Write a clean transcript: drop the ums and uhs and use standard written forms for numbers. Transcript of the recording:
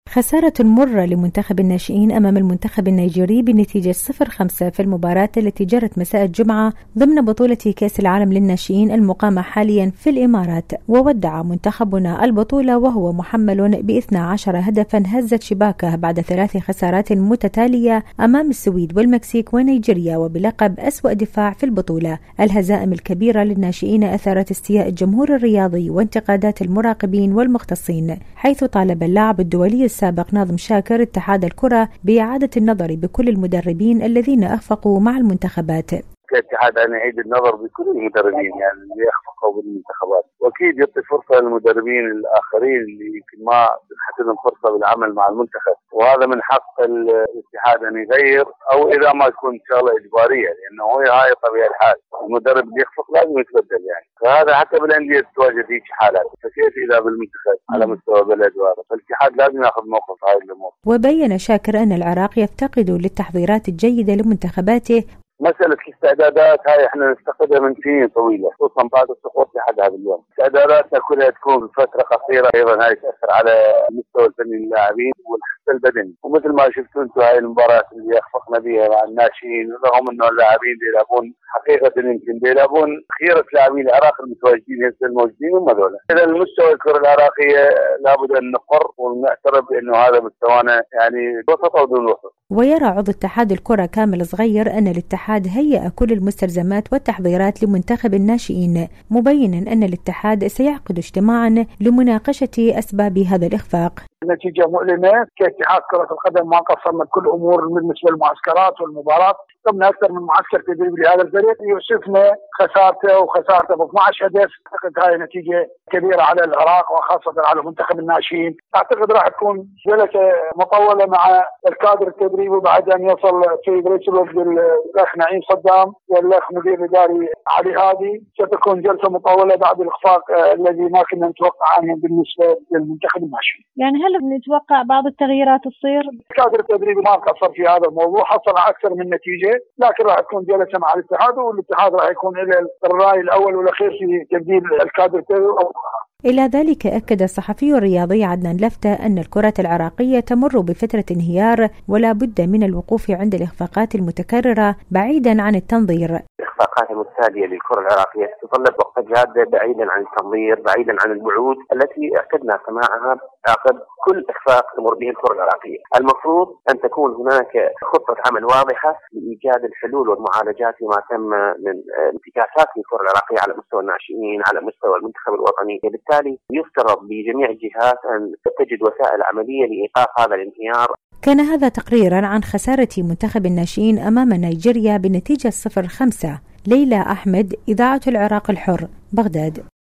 خسارة مرة لمنتخب الناشئين أمام المنتخب النيجيري بنتيجة 0-5 في المباراة التي جرت مساء الجمعة ضمن بطولة كأس العالم للناشئين المقامة حاليا في الإمارات. وودع منتخبنا البطولة وهو محمل ب12 هدفا هزت شباكه بعد 3 خسارات متتالية أمام السويد والمكسيك ونيجيريا، وبلقب أسوأ دفاع في البطولة. الهزائم الكبيرة للناشئين أثارت استياء الجمهور الرياضي وانتقادات المراقبين والمختصين، حيث طالب اللاعب الدولي السابق ناظم شاكر اتحاد الكرة بإعادة النظر بكل المدربين الذين أخفقوا مع المنتخبات. الاتحاد أن يعيد النظر بكل المدربين اللي يخفقوا بالمنتخبات، واكيد يعطي فرصه للمدربين الاخرين اللي يمكن ما تنحت لهم فرصه بالعمل مع المنتخب، وهذا من حق الاتحاد ان يغير، او اذا ما تكون شغله اجباريه، لانه هاي طبيعه الحال، المدرب اللي يخفق لازم يتبدل فهذا حتى بالانديه تواجد هيك حالات، فكيف اذا بالمنتخب على مستوى بلد وهذا، فالاتحاد لازم ياخذ موقف هاي الامور. وبين شاكر ان العراق يفتقد للتحضيرات الجيده لمنتخباته. مسألة الاستعدادات هاي احنا نفتقدها من سنين طويلة، خصوصا بعد السقوط لحد هذا اليوم. استعداداتنا كلها تكون بفترة قصيرة، ايضا هاي تأثر على المستوى الفني للاعبين والحس البدني، ومثل ما شفتوا انتم هاي المباراة اللي اخفقنا بها مع الناشئين، رغم انه اللاعبين بيلعبون حقيقة يمكن بيلعبون خيرة لاعبين العراق المتواجدين هسه الموجودين هم هذول. اذا المستوى الكرة العراقية لابد ان نقر ونعترف بانه هذا مستوانا وسط او دون وسط. ويرى عضو اتحاد الكرة كامل صغير أن الاتحاد هيأ كل المستلزمات والتحضيرات لمنتخب الناشئين، مبينا أن الاتحاد سيعقد اجتماعا لمناقشة أسباب هذا الإخفاق. النتيجة مؤلمة، كاتحاد كرة القدم ما قصرنا بكل أمور بالنسبة للمعسكرات والمباراة، قمنا أكثر من معسكر تدريبي لهذا الفريق، يوسفنا خسارته ب 12 هدف. أعتقد هاي نتيجة كبيرة على العراق وخاصة على منتخب الناشئين. أعتقد راح تكون جلسة مطولة مع الكادر التدريبي بعد أن يصل سيد رئيس الوفد الأخ نعيم صدام والأخ مدير الإداري علي هادي، ستكون جلسة مطولة بعد الإخفاق الذي ما كنا نتوقع عنه بالنسبة للمنتخب الناشئين. يعني هل نتوقع بعض التغييرات تصير؟ الكادر التدريبي ما قصر في هذا الموضوع، حصل أكثر من نتيجة، لكن راح تكون جلسة مع الاتحاد، والاتحاد راح يكون إلى الرأي الأول والأخير في تبديل الكادر التدريبي. إلى ذلك أكد الصحفي الرياضي عدنان لفتة أن الكرة العراقية تمر بفترة انهيار، ولا بد من الوقوف عند الإخفاقات المتكررة بعيدا عن التنظير. الإخفاقات المتتالية للكرة العراقية تتطلب وقفة جادة بعيدا عن التنظير، بعيدا عن الوعود التي اعتدنا سماعها عقب كل إخفاق تمر به الكرة العراقية. المفروض أن تكون هناك خطة عمل واضحة لإيجاد الحلول والمعالجات لما تم من انتكاسات الكرة العراقية على مستوى الناشئين، على مستوى المنتخب الوطني. بالتالي يفترض بجميع الجهات أن تجد وسائل عملية لإيقاف هذا الانهيار. كان هذا تقريرا عن خسارة منتخب الناشئين أمام نيجيريا بنتيجة 0-5. ليلى أحمد، إذاعة العراق الحر، بغداد.